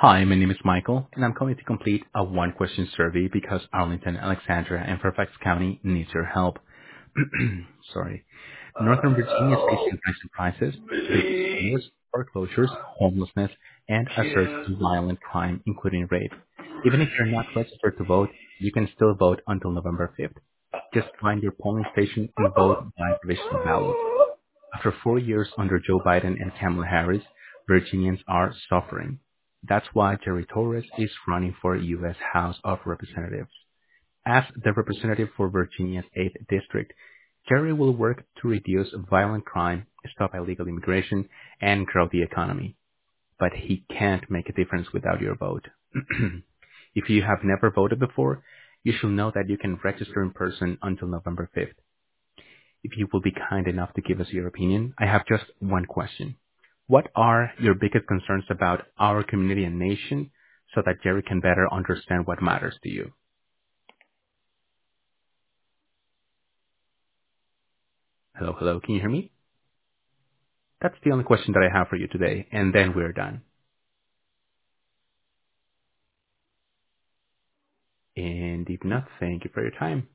Hi, my name is Michael, and I'm calling to complete a one-question survey because Arlington, Alexandria, and Fairfax County needs your help. Sorry. Northern Virginia is facing rising prices, business Please. failures, foreclosures, homelessness, and a surge in violent crime, including rape. Even if you're not registered to vote, you can still vote until November 5th. Just find your polling station and vote by provisional ballot. After 4 years under Joe Biden and Kamala Harris, Virginians are suffering. That's why Jerry Torres is running for U.S. House of Representatives. As the representative for Virginia's 8th District, Jerry will work to reduce violent crime, stop illegal immigration, and grow the economy. But he can't make a difference without your vote. If you have never voted before, you should know that you can register in person until November 5th. If you will be kind enough to give us your opinion, I have just one question. What are your biggest concerns about our community and nation so that Jerry can better understand what matters to you? Hello, hello, can you hear me? That's the only question that I have for you today, and then we're done. And if not, thank you for your time.